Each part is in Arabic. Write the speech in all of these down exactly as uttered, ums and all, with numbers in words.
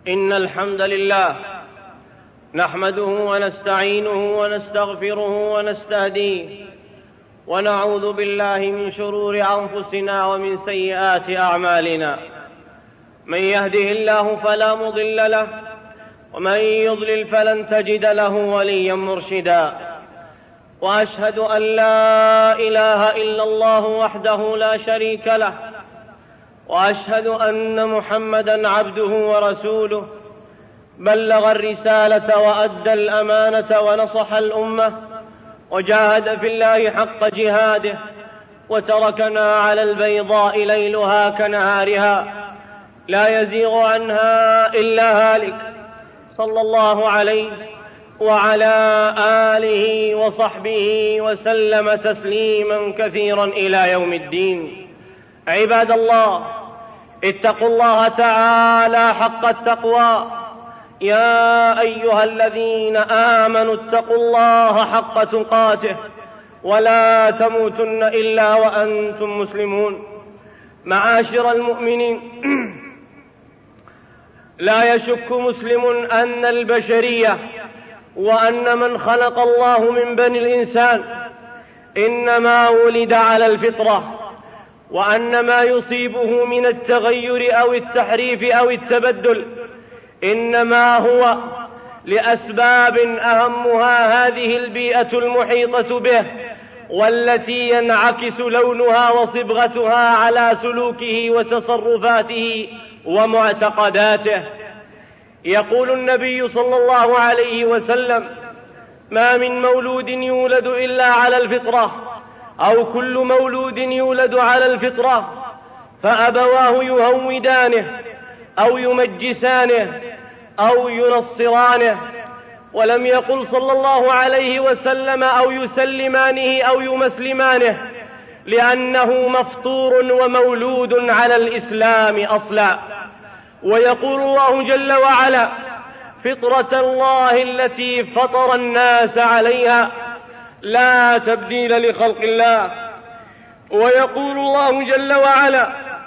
إن الحمد لله نحمده ونستعينه ونستغفره ونستهديه، ونعوذ بالله من شرور أنفسنا ومن سيئات أعمالنا. من يهده الله فلا مضل له، ومن يضلل فلن تجد له وليا مرشدا. وأشهد أن لا إله إلا الله وحده لا شريك له، وأشهد أن محمدًا عبده ورسوله، بلغ الرسالة وأدى الأمانة ونصح الأمة، وجاهد في الله حق جهاده، وتركنا على البيضاء ليلها كنهارها لا يزيغ عنها إلا هالك، صلى الله عليه وعلى آله وصحبه وسلم تسليما كثيرا إلى يوم الدين. عباد الله، اتقوا الله تعالى حق التقوى. يا أيها الذين آمنوا اتقوا الله حق تقاته، ولا تموتن إلا وأنتم مسلمون. معاشر المؤمنين، لا يشك مسلم أن البشرية وأن من خلق الله من بني الإنسان إنما ولد على الفطرة، وأن ما يصيبه من التغير أو التحريف أو التبدل إنما هو لأسباب أهمها هذه البيئة المحيطة به، والتي ينعكس لونها وصبغتها على سلوكه وتصرفاته ومعتقداته. يقول النبي صلى الله عليه وسلم: ما من مولود يولد إلا على الفطرة، أو كل مولود يولد على الفطرة، فأبواه يهودانه أو يمجسانه أو ينصرانه. ولم يقل صلى الله عليه وسلم أو يسلمانه أو يمسلمانه، لأنه مفطور ومولود على الإسلام أصلا. ويقول الله جل وعلا: فطرة الله التي فطر الناس عليها لا تبديل لخلق الله. ويقول الله جل وعلا: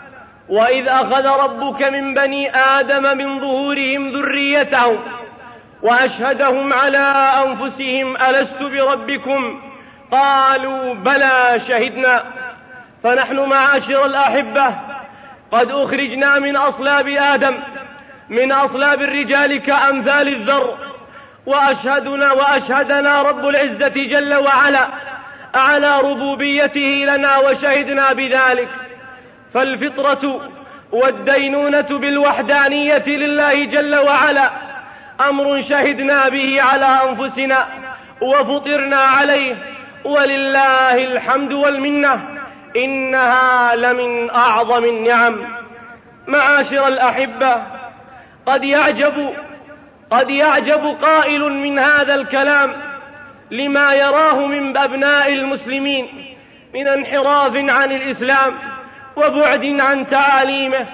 وإذ أخذ ربك من بني آدم من ظهورهم ذريتهم وأشهدهم على أنفسهم ألست بربكم قالوا بلى شهدنا. فنحن معاشر الأحبة قد أخرجنا من أصلاب آدم، من أصلاب الرجال كأمثال الذر، وأشهدنا وأشهدنا رب العزة جل وعلا على ربوبيته لنا وشهدنا بذلك. فالفطرة والدينونة بالوحدانية لله جل وعلا أمر شهدنا به على أنفسنا وفطرنا عليه، ولله الحمد والمنة، إنها لمن أعظم النعم. معاشر الأحبة، قد يعجب قد يعجب قائل من هذا الكلام لما يراه من أبناء المسلمين من انحراف عن الإسلام وبعد عن تعاليمه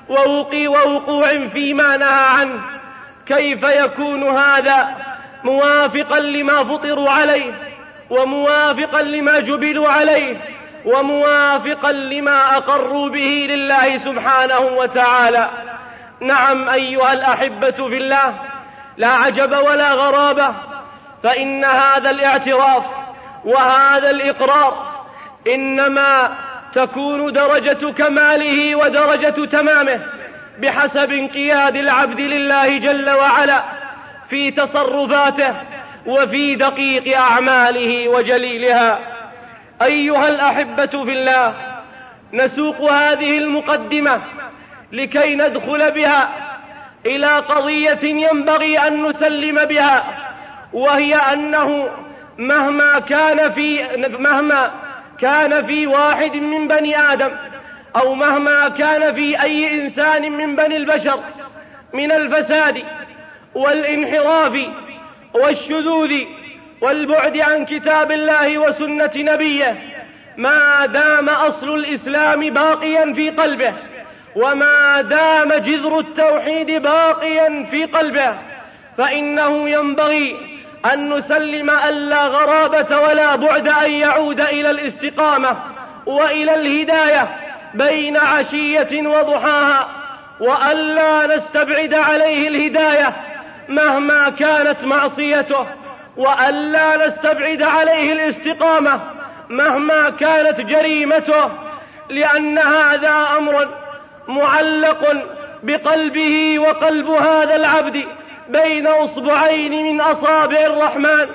ووقوع فيما نهى عنه. كيف يكون هذا موافقا لما فطروا عليه، وموافقا لما جبلوا عليه، وموافقا لما أقروا به لله سبحانه وتعالى؟ نعم أيها الأحبة في الله، لا عجب ولا غرابة، فإن هذا الاعتراف وهذا الإقرار إنما تكون درجة كماله ودرجة تمامه بحسب انقياد العبد لله جل وعلا في تصرفاته وفي دقيق أعماله وجليلها. أيها الأحبة في الله، نسوق هذه المقدمة لكي ندخل بها إلى قضية ينبغي أن نسلم بها، وهي أنه مهما كان في مهما كان في واحد من بني آدم، أو مهما كان في أي إنسان من بني البشر من الفساد والانحراف والشذوذ والبعد عن كتاب الله وسنة نبيه، ما دام أصل الإسلام باقيا في قلبه، وما دام جذر التوحيد باقيا في قلبه، فإنه ينبغي أن نسلم ألا غرابة ولا بعد أن يعود إلى الاستقامة وإلى الهداية بين عشية وضحاها، وألا نستبعد عليه الهداية مهما كانت معصيته، وألا نستبعد عليه الاستقامة مهما كانت جريمته، لأن هذا أمر معلق بقلبه وقلب هذا العبد بين أصبعين من أصابع الرحمن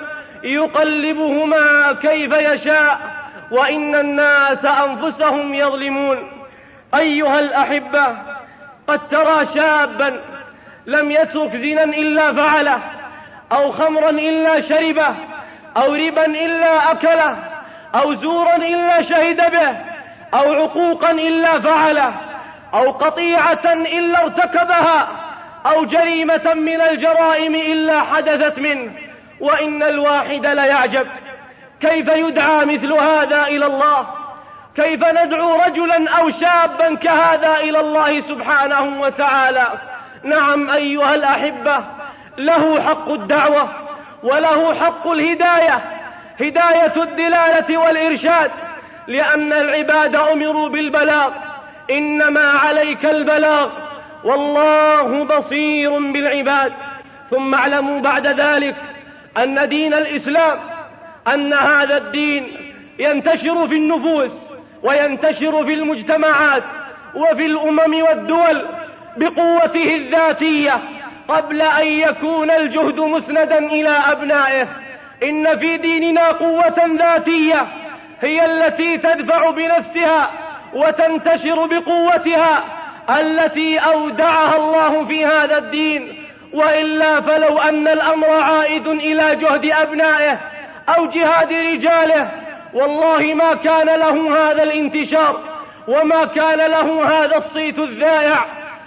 يقلبهما كيف يشاء، وإن الناس أنفسهم يظلمون. أيها الأحبة، قد ترى شابا لم يترك زنا إلا فعله، أو خمرا إلا شربه، أو ربا إلا أكله، أو زورا إلا شهد به، أو عقوقا إلا فعله، أو قطيعة إلا ارتكبها، أو جريمة من الجرائم إلا حدثت منه. وإن الواحد ليعجب كيف يدعى مثل هذا إلى الله، كيف ندعو رجلا أو شابا كهذا إلى الله سبحانه وتعالى. نعم أيها الأحبة، له حق الدعوة وله حق الهداية، هداية الدلالة والإرشاد، لأن العباد أمروا بالبلاغ، إنما عليك البلاغ والله بصير بالعباد. ثم اعلموا بعد ذلك أن دين الإسلام، أن هذا الدين ينتشر في النفوس وينتشر في المجتمعات وفي الأمم والدول بقوته الذاتية قبل أن يكون الجهد مسندا إلى أبنائه. إن في ديننا قوة ذاتية هي التي تدفع بنفسها وتنتشر بقوتها التي أودعها الله في هذا الدين، وإلا فلو أن الأمر عائد إلى جهد أبنائه أو جهاد رجاله والله ما كان له هذا الانتشار وما كان له هذا الصيت الذائع،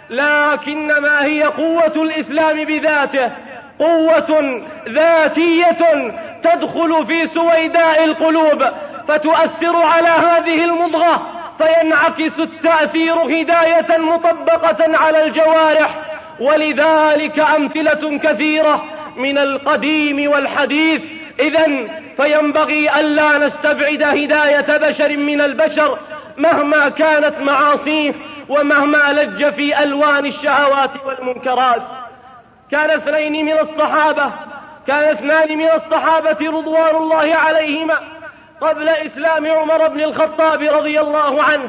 لكنما هي قوة الإسلام بذاته، قوة ذاتية تدخل في سويداء القلوب فتؤثر على هذه المضغة، فينعكس التأثير هداية مطبقة على الجوارح. ولذلك أمثلة كثيرة من القديم والحديث. إذن فينبغي ألا نستبعد هداية بشر من البشر مهما كانت معاصيه ومهما لج في ألوان الشهوات والمنكرات. كان اثنين من الصحابة كان اثنان من الصحابة رضوان الله عليهما قبل إسلام عمر بن الخطاب رضي الله عنه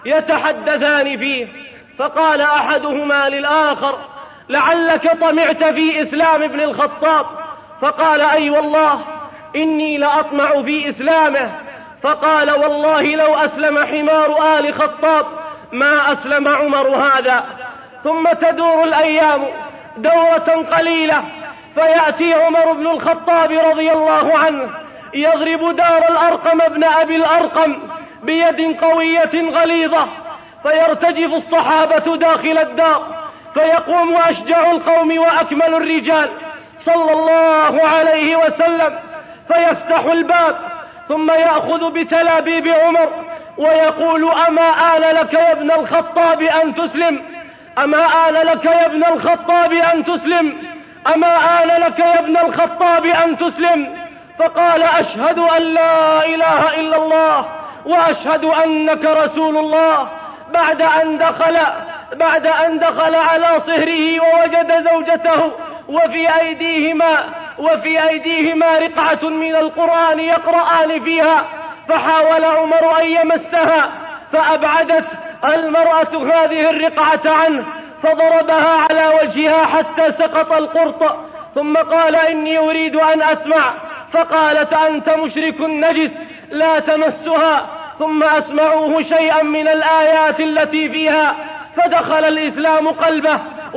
يتحدثان فيه، فقال أحدهما للآخر: لعلك طمعت في إسلام ابن الخطاب؟ فقال: أي والله إني لأطمع في إسلامه. فقال: والله لو أسلم حمار آل خطاب ما أسلم عمر هذا. ثم تدور الأيام دورة قليلة، فيأتي عمر بن الخطاب رضي الله عنه يضرب دار الأرقم ابن أبي الأرقم بيد قوية غليظة، فيرتجف الصحابة داخل الدار، فيقوم أشجع القوم وأكمل الرجال صلى الله عليه وسلم فيفتح الباب، ثم يأخذ بتلابيب عمر ويقول: أما آن لك يا ابن الخطاب أن تسلم؟ أما آن لك يا ابن الخطاب أن تسلم؟ أما آن لك يا ابن الخطاب أن تسلم؟ فقال: أشهد أن لا إله إلا الله وأشهد أنك رسول الله. بعد أن دخل بعد أن دخل على صهره ووجد زوجته وفي أيديهما وفي أيديهما رقعة من القرآن يقرآن فيها، فحاول عمر أن يمسها فأبعدت المرأة هذه الرقعة عنه، فضربها على وجهها حتى سقط القرط، ثم قال: إني أريد أن أسمع. فقالت: أنت مشرك نجس لا تمسها. ثم أسمعوه شيئا من الآيات التي فيها، فدخل الإسلام قلبه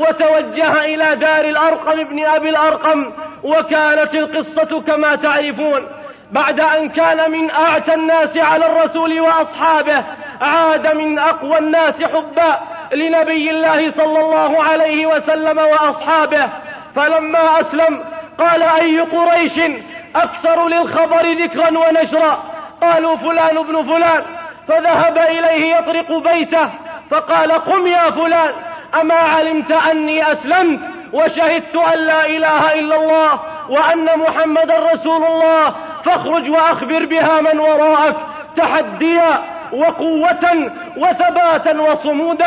وتوجه إلى دار الأرقم ابن أبي الأرقم. وكانت القصة كما تعرفون: بعد أن كان من أعتى الناس على الرسول وأصحابه عاد من أقوى الناس حبا لنبي الله صلى الله عليه وسلم وأصحابه. فلما أسلم قال: أي قريش أكثر للخبر ذكرا ونشرا؟ قالوا: فلان ابن فلان. فذهب إليه يطرق بيته فقال: قم يا فلان، أما علمت أني أسلمت وشهدت أن لا إله إلا الله وأن محمد رسول الله؟ فاخرج وأخبر بها من وراءك تحديا وقوة وثباتا وصمودا.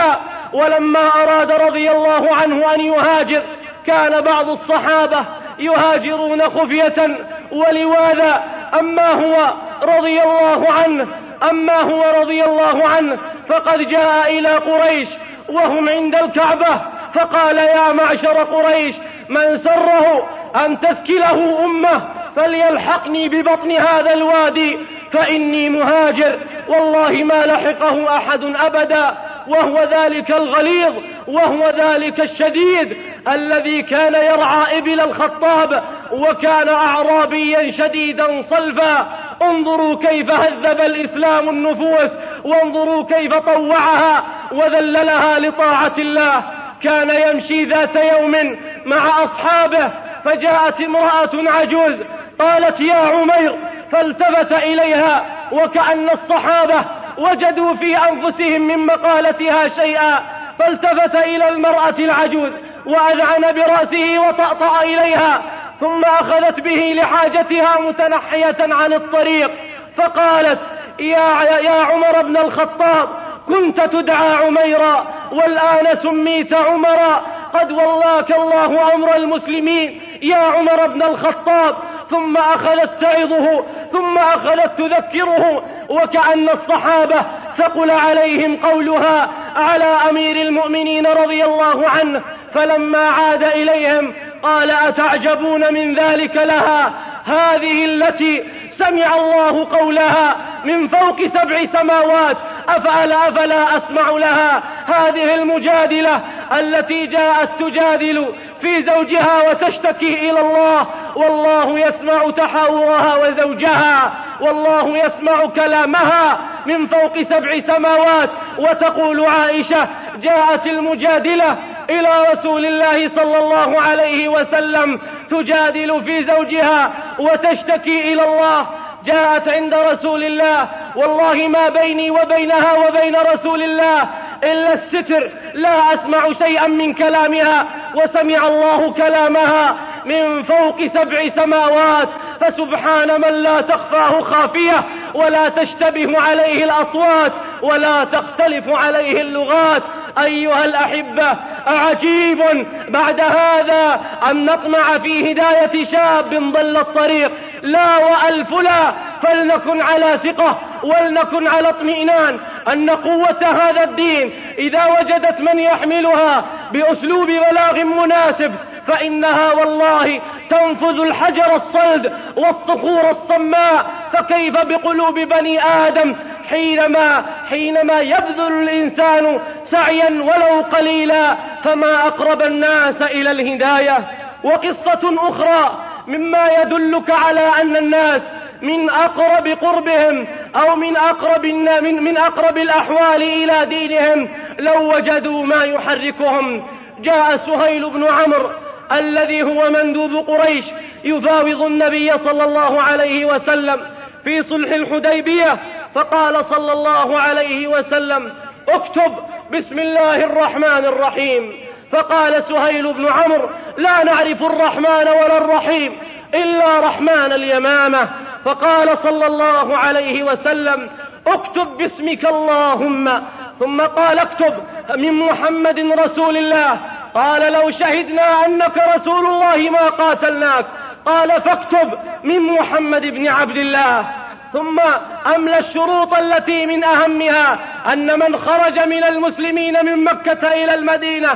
ولما أراد رضي الله عنه أن يهاجر كان بعض الصحابة يهاجرون خفية ولواذا، أما هو رضي الله عنه أما هو رضي الله عنه فقد جاء إلى قريش وهم عند الكعبة فقال: يا معشر قريش، من سره أن تثكله أمه فليلحقني ببطن هذا الوادي فإني مهاجر. والله ما لحقه أحد أبدا، وهو ذلك الغليظ وهو ذلك الشديد الذي كان يرعى إبل الخطاب، وكان أعرابيا شديدا صلفا. انظروا كيف هذب الإسلام النفوس، وانظروا كيف طوعها وذللها لطاعة الله. كان يمشي ذات يوم مع أصحابه فجاءت امرأة عجوز قالت: يا عمير، فالتفت إليها وكأن الصحابة وجدوا في أنفسهم من مقالتها شيئا، فالتفت إلى المرأة العجوز وأذعن برأسه وطأطأ إليها، ثم أخذت به لحاجتها متنحية عن الطريق، فقالت: يا, يا عمر بن الخطاب، كنت تدعى عميرا والآن سميت عمرا، قد ولاك الله أمر المسلمين يا عمر بن الخطاب. ثم أخذت تعظه ثم أخذت تذكره، وكأن الصحابة ثقل عليهم قولها على أمير المؤمنين رضي الله عنه. فلما عاد إليهم قال: أتعجبون من ذلك لها؟ هذه التي سمع الله قولها من فوق سبع سماوات، أفألا أفلا أسمع لها؟ هذه المجادلة التي جاءت تجادل في زوجها وتشتكي إلى الله، والله يسمع تحاورها وزوجها، والله يسمع كلامها من فوق سبع سماوات. وتقول عائشة: جاءت المجادلة إلى رسول الله صلى الله عليه وسلم تجادل في زوجها وتشتكي إلى الله. جاءت عند رسول الله: والله ما بيني وبينها وبين رسول الله إلا الستر، لا أسمع شيئا من كلامها، وسمع الله كلامها من فوق سبع سماوات. فسبحان من لا تخفاه خافية ولا تشتبه عليه الأصوات ولا تختلف عليه اللغات. أيها الأحبة، أعجيب بعد هذا أن نطمع في هداية شاب ضل الطريق. لا وألف لا، فلنكن على ثقة ولنكن على اطمئنان أن قوة هذا الدين إذا وجدت من يحملها بأسلوب بلاغ مناسب فإنها والله تنفذ الحجر الصلد والصخور الصماء. فكيف بقلوب بني آدم حينما حينما يبذل الإنسان سعيا ولو قليلا؟ فما أقرب الناس إلى الهداية. وقصة أخرى مما يدلك على أن الناس من أقرب قربهم أو من أقرب, من, من أقرب الأحوال إلى دينهم لو وجدوا ما يحركهم. جاء سهيل بن عمرو الذي هو مندوب قريش يفاوض النبي صلى الله عليه وسلم في صلح الحديبية، فقال صلى الله عليه وسلم: اكتب بسم الله الرحمن الرحيم. فقال سهيل بن عمرو: لا نعرف الرحمن ولا الرحيم إلا رحمن اليمامة. فقال صلى الله عليه وسلم: اكتب باسمك اللهم. ثم قال: اكتب من محمد رسول الله. قال: لو شهدنا أنك رسول الله ما قاتلناك. قال: فاكتب من محمد بن عبد الله. ثم أملى الشروط التي من أهمها أن من خرج من المسلمين من مكة إلى المدينة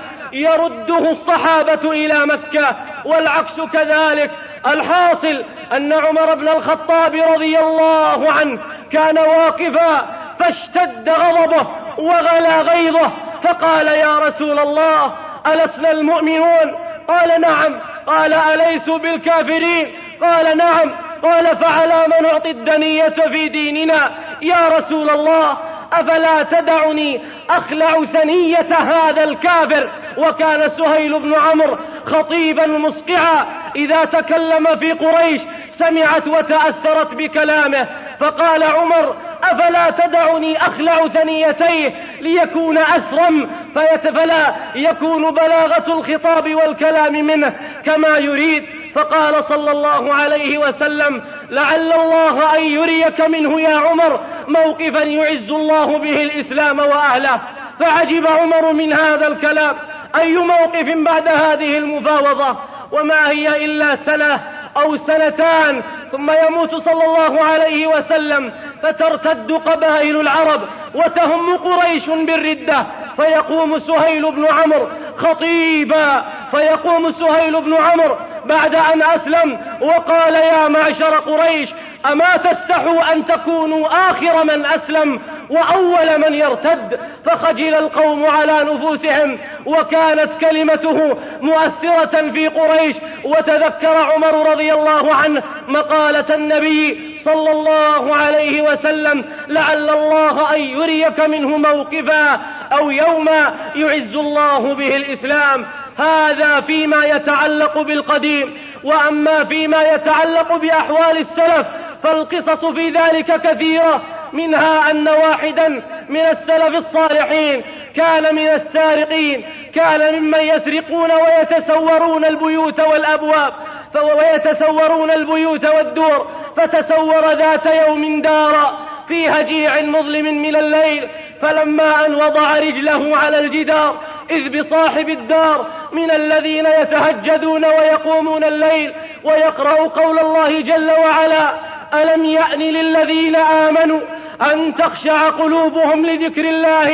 يرده الصحابة إلى مكة والعكس كذلك. الحاصل أن عمر بن الخطاب رضي الله عنه كان واقفا فاشتد غضبه وغلى غيظه، فقال: يا رسول الله، ألسنا المؤمنون؟ قال: نعم. قال: أليسوا بالكافرين؟ قال: نعم. قال: فعلى من نعطي الدنية في ديننا يا رسول الله؟ أفلا تدعني أخلع ثنية هذا الكافر. وكان سهيل بن عمرو خطيبا مسقعا، إذا تكلم في قريش سمعت وتأثرت بكلامه. فقال عمر: أفلا تدعني أخلع ثنيتيه ليكون أثرم فلا يكون بلاغة الخطاب والكلام منه كما يريد. فقال صلى الله عليه وسلم: لعل الله أن يريك منه يا عمر موقفا يعز الله به الإسلام وأهله. فعجب عمر من هذا الكلام، أي موقف بعد هذه المفاوضة؟ وما هي إلا سنة أو سنتان ثم يموت صلى الله عليه وسلم، فترتد قبائل العرب وتهم قريش بالردة، فيقوم سهيل بن عمرو خطيبا، فيقوم سهيل بن عمرو بعد أن أسلم وقال: يا معشر قريش، أما تستحوا أن تكونوا آخر من أسلم وأول من يرتد؟ فخجل القوم على نفوسهم، وكانت كلمته مؤثرة في قريش. وتذكر عمر رضي الله عنه مقالة النبي صلى الله عليه وسلم: لعل الله أن يريك منه موقفا أو يوما يعز الله به الإسلام. هذا فيما يتعلق بالقديم. وأما فيما يتعلق بأحوال السلف فالقصص في ذلك كثيرة، منها أن واحدا من السلف الصالحين كان من السارقين، كان ممن يسرقون ويتسورون البيوت والأبواب ويتسورون البيوت والدور، فتسور ذات يوم دارا في هجيع مظلم من الليل، فلما أن وضع رجله على الجدار إذ بصاحب الدار من الذين يتهجدون ويقومون الليل ويقرأ قول الله جل وعلا: ألم يأن للذين آمنوا أن تخشع قلوبهم لذكر الله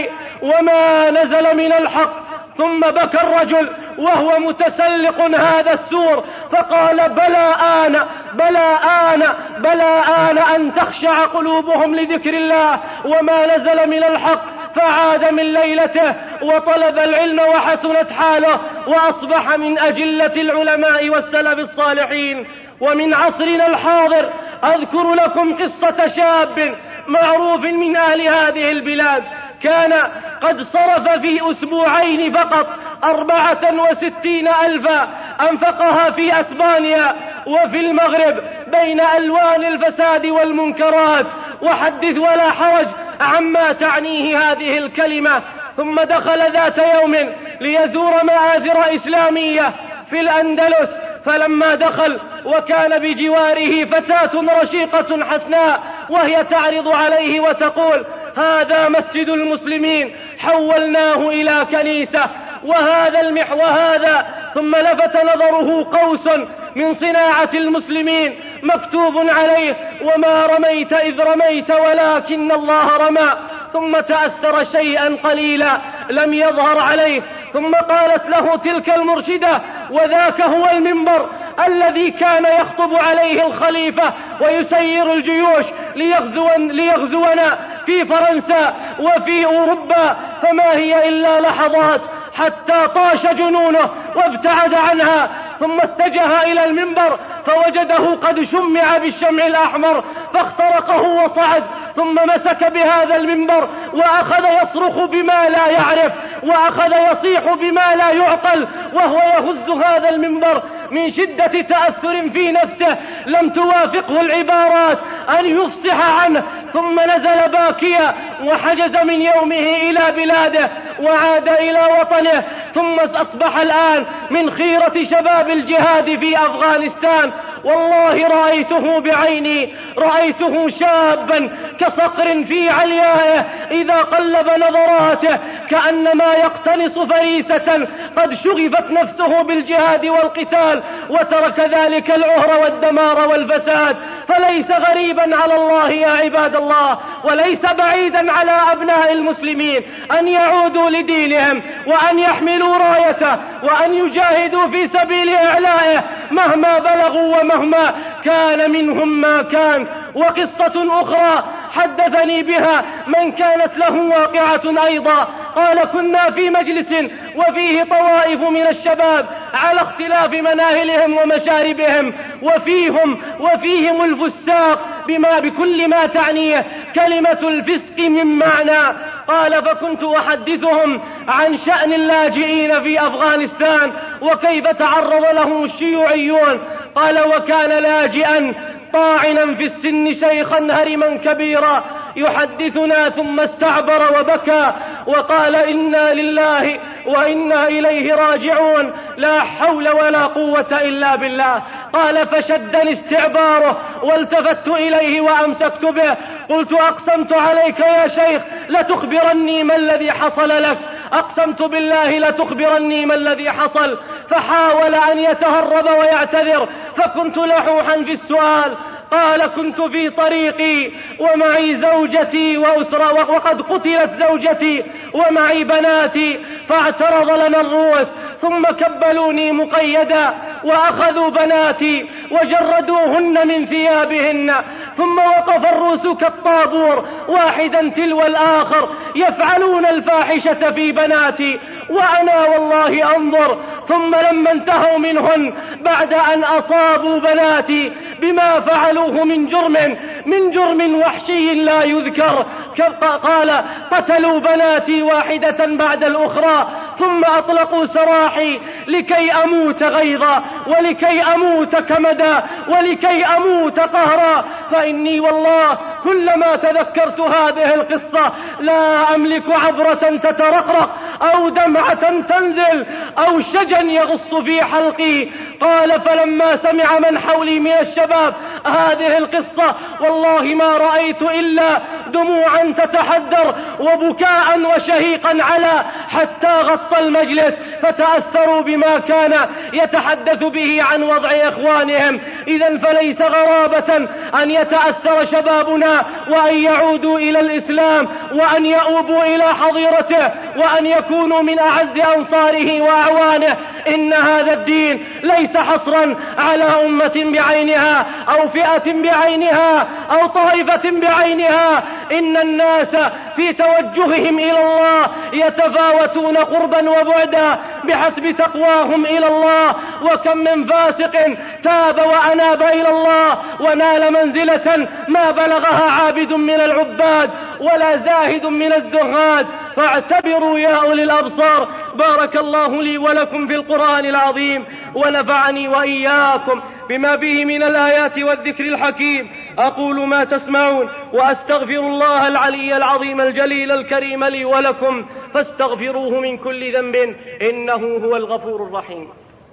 وما نزل من الحق. ثم بكى الرجل وهو متسلق هذا السور فقال: بلى آن بلى آن بلى آن أن تخشع قلوبهم لذكر الله وما نزل من الحق. فعاد من ليلته وطلب العلم وحسنت حاله، وأصبح من أجلة العلماء والسلف الصالحين. ومن عصرنا الحاضر أذكر لكم قصة شاب معروف من أهل هذه البلاد، كان قد صرف في أسبوعين فقط أربعة وستين ألفا، أنفقها في أسبانيا وفي المغرب بين ألوان الفساد والمنكرات. وحدث ولا حرج عما تعنيه هذه الكلمة. ثم دخل ذات يوم ليزور مآثر إسلامية في الأندلس، فلما دخل وكان بجواره فتاة رشيقة حسناء وهي تعرض عليه وتقول: هذا مسجد المسلمين حولناه إلى كنيسة، وهذا المحو هذا. ثم لفت نظره قوس من صناعة المسلمين مكتوب عليه: وما رميت إذ رميت ولكن الله رمى. ثم تأثر شيئا قليلا لم يظهر عليه، ثم قالت له تلك المرشدة: وذاك هو المنبر الذي كان يخطب عليه الخليفة ويسير الجيوش ليغزو ليغزونا في فرنسا وفي أوروبا. فما هي إلا لحظات حتى طاش جنونه وابتعد عنها، ثم اتجه إلى المنبر فوجده قد شمع بالشمع الأحمر فاخترقه وصعد، ثم مسك بهذا المنبر وأخذ يصرخ بما لا يعرف، وأخذ يصيح بما لا يعقل، وهو يهز هذا المنبر من شدة تأثر في نفسه لم توافقه العبارات أن يفصح عنه. ثم نزل باكيا وحجز من يومه إلى بلاده وعاد إلى وطنه. ثم أصبح الآن من خيرة شباب الجهاد في أفغانستان. والله رأيته بعيني، رأيته شابا كصقر في عليائه، إذا قلب نظراته كأنما يقتنص فريسة قد شغفت نفسه بالجهاد والقتال، وترك ذلك العهر والدمار والفساد. فليس غريبا على الله يا عباد الله، وليس بعيدا على أبناء المسلمين أن يعودوا لدينهم وأن يحملوا رايته وأن يجاهدوا في سبيل إعلائه مهما بلغوا ومهما كان منهم ما كان. وقصة أخرى حدثني بها من كانت له واقعة أيضا، قال: كنا في مجلس وفيه طوائف من الشباب على اختلاف مناهلهم ومشاربهم، وفيهم وفيهم الفساق بما بكل ما تعنيه كلمة الفسق من معنى. قال: فكنت أحدثهم عن شأن اللاجئين في أفغانستان وكيف تعرض لهم الشيوعيون. قال: وكان لاجئا طاعنا في السن شيخا هرما كبيرا يحدثنا ثم استعبر وبكى وقال: إنا لله وإنا إليه راجعون، لا حول ولا قوة إلا بالله. قال فشدني استعباره والتفت إليه وأمسكت به. قلت أقسمت عليك يا شيخ لتخبرني ما الذي حصل لك، أقسمت بالله لتخبرني ما الذي حصل. فحاول أن يتهرب ويعتذر فكنت لحوحا في السؤال. قال كنت في طريقي ومعي زوجتي وأسرة وقد قتلت زوجتي ومعي بناتي، فاعترض لنا الروس ثم كبلوني مقيدا وأخذوا بناتي وجردوهن من ثيابهن، ثم وقف الروس كالطابور واحدا تلو الآخر يفعلون الفاحشة في بناتي وأنا والله أنظر. ثم لما انتهوا منهن بعد أن أصابوا بناتي بما فعلوه من جرم من جرم وحشي لا يذكر، قال قتلوا بناتي واحدة بعد الأخرى ثم أطلقوا سراحي لكي أموت غيظا ولكي أموت كمدا ولكي أموت قهرا. فإني والله كلما تذكرت هذه القصة لا أملك عبرة تترقرق أو دمعة تنزل أو شجا يغص في حلقي. قال فلما سمع من حولي من الشباب هذه القصة والله ما رأيت إلا دموعا تتحدر وبكاء وشهيقا على حتى غطى المجلس، فتأثروا بما كان يتحدث به عن وضع إخوانهم. إذن فليس غرابة أن يتأثر شبابنا وأن يعودوا إلى الإسلام وأن يؤوبوا إلى حظيرته وأن يكونوا من أعز أنصاره وأعوانه. إن هذا الدين ليس حصرا على أمة بعينها أو فئة بعينها أو طائفة بعينها، إن الناس في توجههم إلى الله يتفاوتون قربا وبعدا بحسب تقواهم إلى الله. وكم من فاسق تاب وأناب إلى الله ونال منزلة ما بلغها عابد من العباد ولا زاهد من الزهاد. فاعتبروا يا أولي الأبصار. بارك الله لي ولكم في القرآن العظيم ونفعني وإياكم بما به من الآيات والذكر الحكيم. أقول ما تسمعون وأستغفر الله العلي العظيم الجليل الكريم لي ولكم فاستغفروه من كل ذنب إنه هو الغفور الرحيم.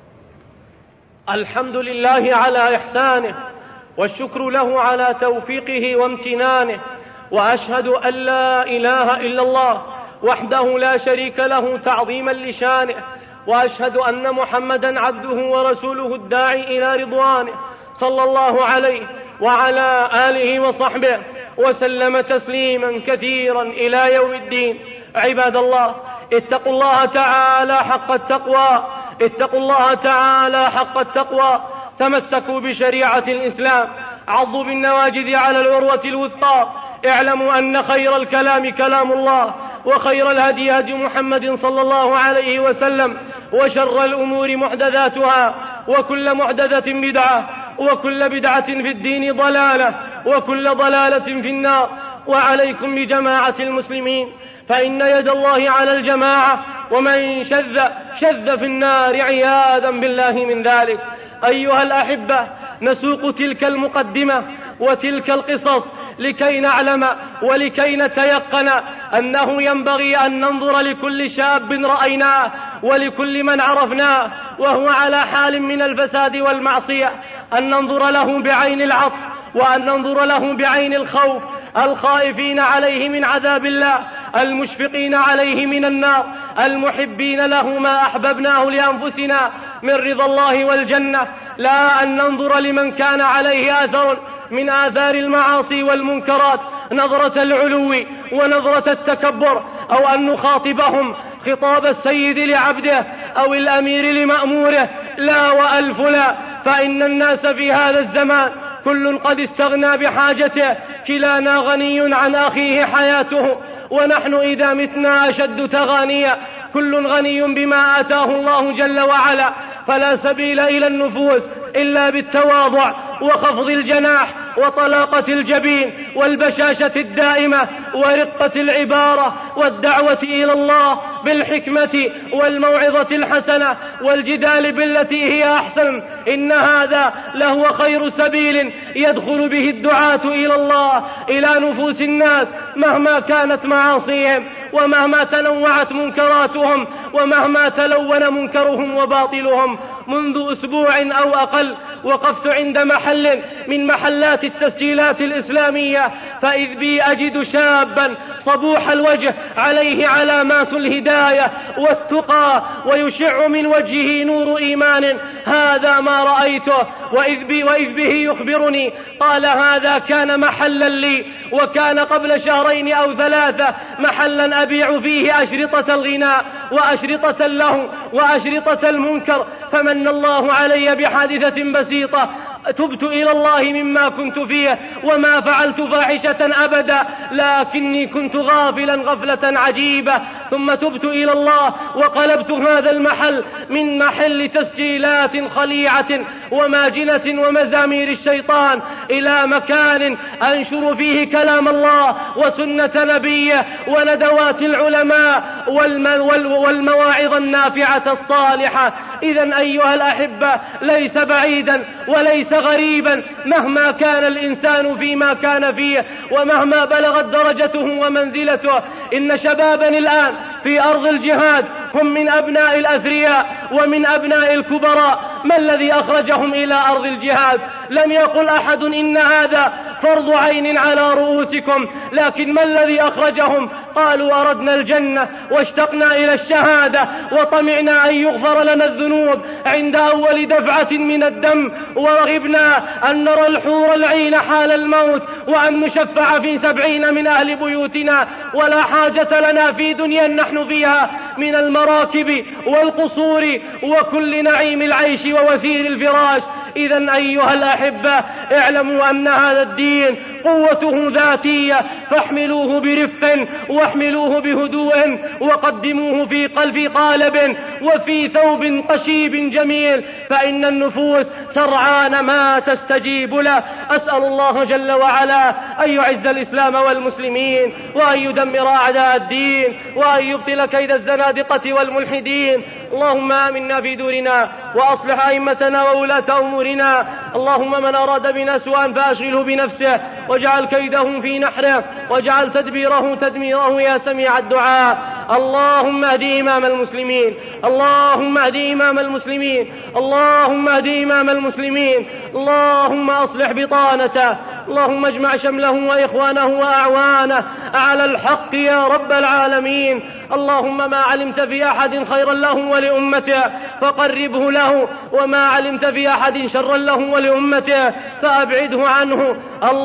الحمد لله على إحسانه والشكر له على توفيقه وامتنانه، وأشهد أن لا إله إلا الله وحده لا شريك له تعظيما لشانه، وأشهد أن محمدا عبده ورسوله الداعي إلى رضوانه صلى الله عليه وعلى آله وصحبه وسلم تسليما كثيرا إلى يوم الدين. عباد الله، اتقوا الله تعالى حق التقوى، اتقوا الله تعالى حق التقوى، تمسكوا بشريعة الإسلام، عضوا بالنواجذ على العروة الوثقى. اعلموا أن خير الكلام كلام الله، وخير الهدي هدي محمد صلى الله عليه وسلم، وشر الأمور محدثاتها، وكل محدثة بدعة، وكل بدعة في الدين ضلالة، وكل ضلالة في النار. وعليكم بجماعة المسلمين، فإن يد الله على الجماعة، ومن شذ شذ في النار عياذا بالله من ذلك. أيها الأحبة، نسوق تلك المقدمة وتلك القصص لكي نعلم ولكي نتيقن أنه ينبغي أن ننظر لكل شاب رأيناه ولكل من عرفناه وهو على حال من الفساد والمعصية أن ننظر له بعين العطف، وأن ننظر له بعين الخوف، الخائفين عليه من عذاب الله، المشفقين عليه من النار، المحبين له ما أحببناه لأنفسنا من رضا الله والجنة، لا أن ننظر لمن كان عليه آثر من آثار المعاصي والمنكرات نظرة العلو ونظرة التكبر، أو أن نخاطبهم خطاب السيد لعبده أو الأمير لمأموره، لا وألف لا. فإن الناس في هذا الزمان كل قد استغنى بحاجته، كلانا غني عن أخيه حياته، ونحن إذا متنا أشد تغانيا، كل غني بما آتاه الله جل وعلا، فلا سبيل إلى النفوس إلا بالتواضع وخفض الجناح وطلاقة الجبين والبشاشة الدائمة ورقة العبارة والدعوة إلى الله بالحكمة والموعظة الحسنة والجدال بالتي هي أحسن. إن هذا لهو خير سبيل يدخل به الدعاة إلى الله إلى نفوس الناس مهما كانت معاصيهم. ومهما تنوعت منكراتهم ومهما تلون منكرهم وباطلهم. منذ أسبوع أو أقل وقفت عند محل من محلات التسجيلات الإسلامية، فإذ بي أجد شابا صبوح الوجه عليه علامات الهداية والتقى ويشع من وجهه نور إيمان. هذا ما رأيته، وإذ, بي وإذ به يخبرني قال هذا كان محلا لي، وكان قبل شهرين أو ثلاثة محلا أبيع فيه أشرطة الغناء وأشرطة اللهو وأشرطة المنكر، فمن الله علي بحادثة بسيطة، تبت إلى الله مما كنت فيه وما فعلت فاحشة أبدا، لكني كنت غافلا غفلة عجيبة، ثم تبت إلى الله وقلبت هذا المحل من محل تسجيلات خليعة وماجنة ومزامير الشيطان إلى مكان أنشر فيه كلام الله وسنة نبيه وندوات العلماء والمواعظ النافعة الصالحة. إذن أيها الأحبة، ليس بعيدا وليس غريبا مهما كان الإنسان فيما كان فيه ومهما بلغت درجته ومنزلته، إن شبابا الآن في أرض الجهاد هم من أبناء الأثرياء ومن أبناء الكبراء. ما الذي أخرجهم إلى أرض الجهاد؟ لم يقل أحد إن هذا فرض عين على رؤوسكم، لكن ما الذي أخرجهم؟ قالوا أردنا الجنة واشتقنا إلى الشهادة وطمعنا أن يغفر لنا الذنوب عند أول دفعة من الدم، ورغبنا أن نرى الحور العين حال الموت وأن نشفع في سبعين من أهل بيوتنا، ولا حاجة لنا في دنيا نحن فيها من المراكب والقصور وكل نعيم العيش ووثير الفراش. إذن أيها الأحبة، اعلموا أن هذا الدين قوته ذاتية، فاحملوه برفق واحملوه بهدوء وقدموه في قلب قالب وفي ثوب قشيب جميل، فإن النفوس سرعان ما تستجيب له. أسأل الله جل وعلا أن يعز الإسلام والمسلمين وأن يدمر أعداء الدين وأن يبطل كيد الزنادقة والملحدين. اللهم آمنا في دورنا وأصلح أئمتنا وولاة أمورنا. اللهم من أراد بنا سوءا فأشغله بنفسه واجعل كيدهم في نحره واجعل تدبيره تدميره يا سميع الدعاء. اللهم اهد إمام المسلمين، اللهم اهد إمام المسلمين، اللهم اهد إمام المسلمين، اللهم أصلح بطانته، اللهم اجمع شمله وإخوانه وأعوانه على الحق يا رب العالمين. اللهم ما علمت في أحد خيرا له ولأمته فقربه له، وما علمت في أحد شرا له ولأمته فأبعده عنه.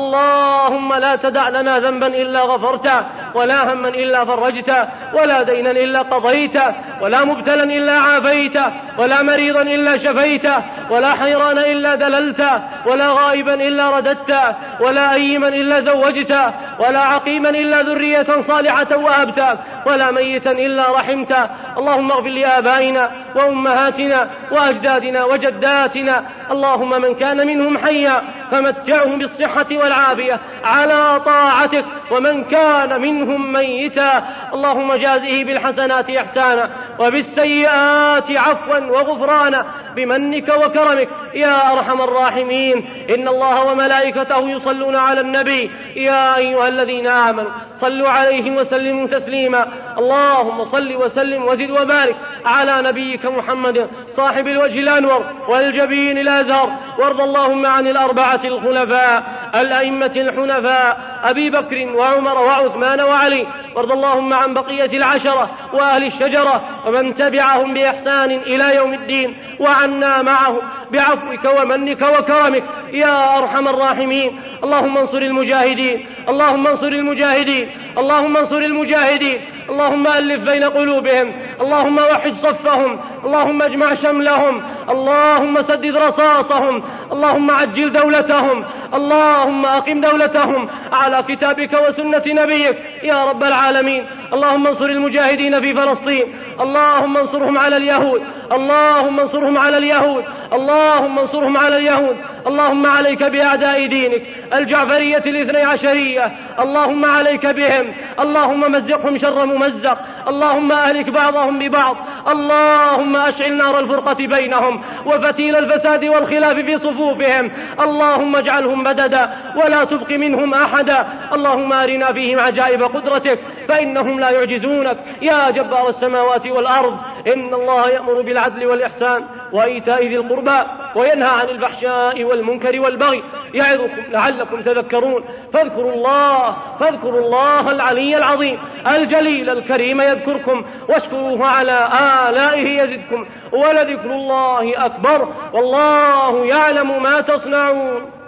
اللهم لا تدع لنا ذنبا إلا غفرته، ولا هما إلا فرجته، ولا دينا إلا قضيته، ولا مبتلا إلا عافيته، ولا مريضا إلا شفيته، ولا حيران إلا دللته، ولا غائبا إلا رددته، ولا أيما إلا زوجته، ولا عقيما إلا ذرية صالحة وهبته، ولا ميتا إلا رحمته. اللهم اغفر لآبائنا وأمهاتنا وأجدادنا وجداتنا، اللهم من كان منهم حيا فمتعهم بالصحة والعافية على طاعتك، ومن كان منهم ميتا اللهم جازه بالحسنات إحسانا وبالسيئات عفوا وغفرانا بمنك وكرمك يا أرحم الراحمين. إن الله وملائكته يصلون على النبي يا أيها الذين آمنوا صلوا عليه وسلموا تسليما. اللهم صل وسلم وزد وبارك على نبيك محمد صاحب الوجه الأنور والجبين الأزهر. وارض اللهم عن الأربعة الخلفاء الأئمة الحنفاء أبي بكر وعمر وعثمان وعلي. وارض اللهم عن بقية العشرة وأهل الشجرة ومن تبعهم بإحسان إلى يوم الدين، وعنا معه بعفوك ومنك وكرمك يا أرحم الراحمين. اللهم انصر المجاهدين، اللهم انصر المجاهدين، اللهم انصر المجاهدين، اللهم ألف بين قلوبهم، اللهم وحد صفهم، اللهم اجمع شملهم، اللهم سدد رصاصهم، اللهم عجل دولتهم، اللهم أقم دولتهم على كتابك وسنة نبيك يا رب العالمين. اللهم انصر المجاهدين في فلسطين، اللهم انصرهم على اليهود، اللهم انصرهم على اليهود، اللهم انصرهم على اليهود. اللهم عليك بأعداء دينك الجعفرية الاثني عشرية، اللهم عليك بهم، اللهم مزقهم شر ممزق، اللهم أهلك بعضهم ببعض، اللهم أشعل نار الفرقة بينهم وفتيل الفساد والخلاف في صفوفهم، اللهم اجعلهم بددا ولا تبق منهم أحدا. اللهم أرنا فيهم عجائب قدرتك فإنهم لا يعجزونك يا جبار السماوات والأرض. إن الله يأمر بالعدل والإحسان وإيتاء ذي القربى وينهى عن الفحشاء والمنكر والبغي يعظكم لعلكم تذكرون. فاذكروا الله فاذكروا الله العلي العظيم الجليل الكريم يذكركم واشكروه على آلائه يزدكم ولذكر الله أكبر والله يعلم ما تصنعون.